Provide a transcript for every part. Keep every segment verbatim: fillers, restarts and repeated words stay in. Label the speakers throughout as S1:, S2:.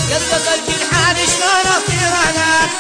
S1: يرقص الجنحان شلون اطير انا.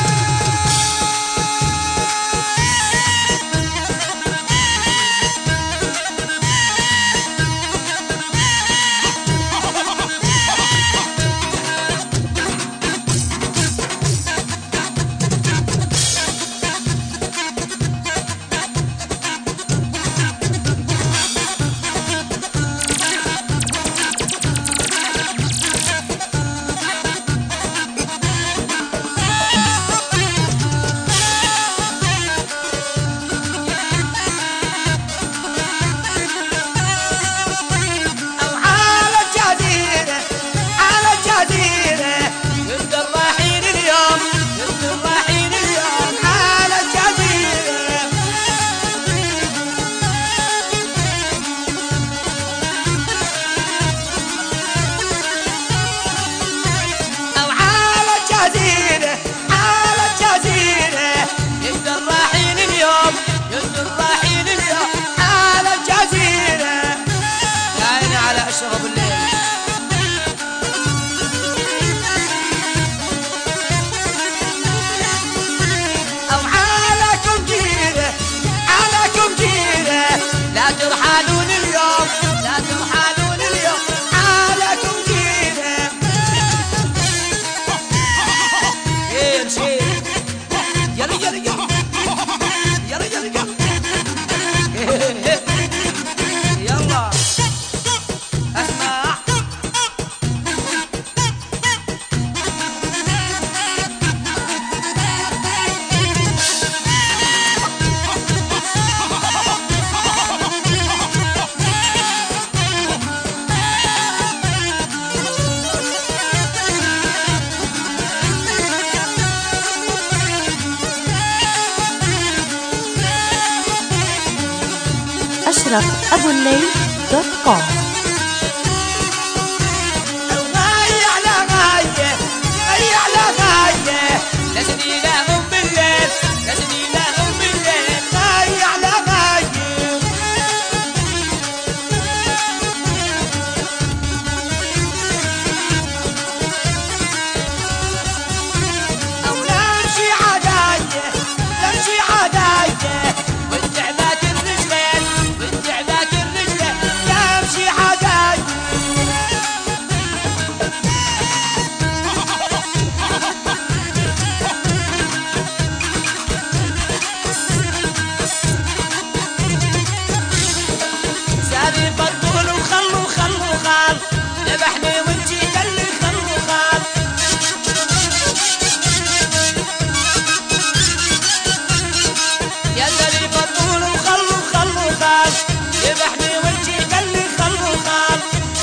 S1: لا ترحلون اليوم لا ترحلون اليوم حالكم جينا. شيل شيل يلا يلا يلا يلا يلا يلا اسمع.
S2: أشرف أبو الليل دوت كوم.
S1: غاية على غاية غاية على غاية لازم ينامون بالليل لازم ينامون بالليل غاية على غاية. أو نمشي عداية نمشي عداية والتعبات الرجلين والتعبات الرجلين نمشي عداية. ساري بطول وخل وخل وخال ذبحني وانتي دلي خل وخال. يا ساري بطول وخل وخل وخال ذبحني وانتي دلي خل وخال.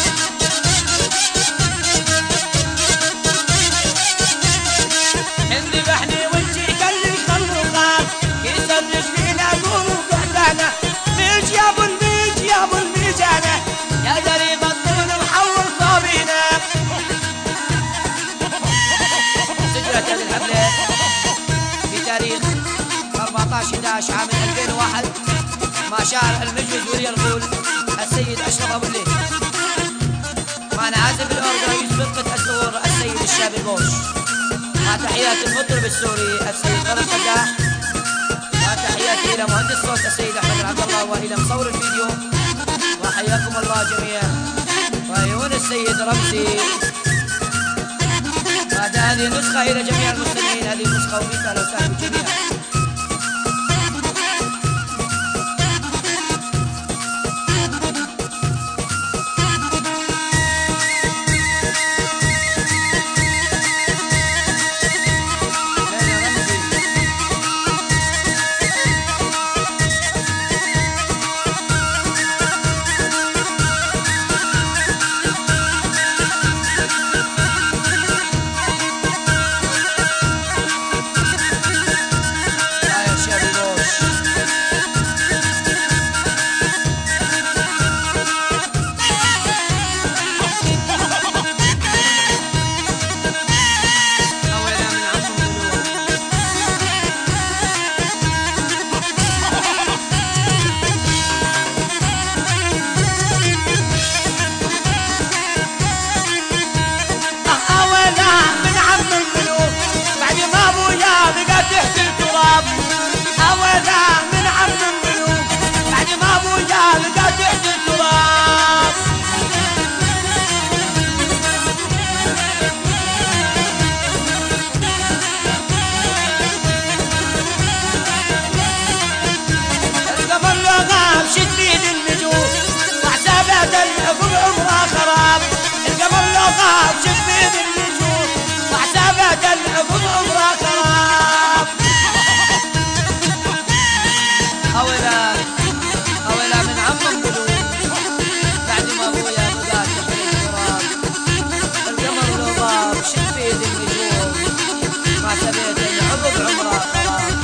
S1: ذبحني وانتي دلي خل وخال كسر رجلينا قوموا بعدنا ميج يا ابو الميج يا ابو الميج انا يا دريب الطول وحول صابينا. سجلت هذه الحفلة في تاريخ أربعة عشر إحدى عشر عام ألفين وواحد مع شاعر المجوز ولي الغول السيد أشرف أبو الليل مع عازف الأورجا يوسف فرقة الزهور السيد الشابي بوش مع تحيات المطرب السوري السيد فرج قداح وتحياتي إلى مهندس الصوت السيد أحمد عبد الله وإلى مصور الفيديو وحياكم الله جميعا وعيون السيد رمزي. بعد هذه النسخة إلى جميع المستمعين هذه النسخة وميت أهلا وسهلا بالجميع. العقاب شفيت النجوم وحسابات العقب عمره خراب. اويلا اويلا من عم القلوب بعد ما ابويا مقاد تحت التراب القمر والهضاب شفيت النجوم وحسابات العقب عمره خراب.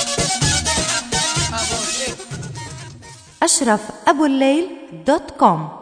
S2: أشرف أبو الليل دوت كوم.